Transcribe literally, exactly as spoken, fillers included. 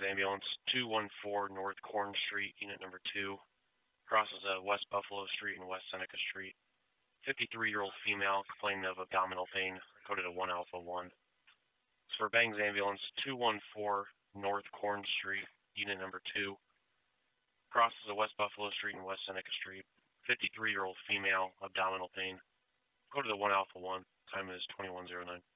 Ambulance, two one four North Corn Street, unit number two. Crosses uh, West Buffalo Street and West Seneca Street. fifty-three-year-old female complaining of abdominal pain, coded to one alpha one. For Bangs Ambulance, two one four North Corn Street, unit number two. Crosses of West Buffalo Street and West Seneca Street. fifty-three-year-old female, abdominal pain. Coded to one alpha one. Time is twenty-one oh nine.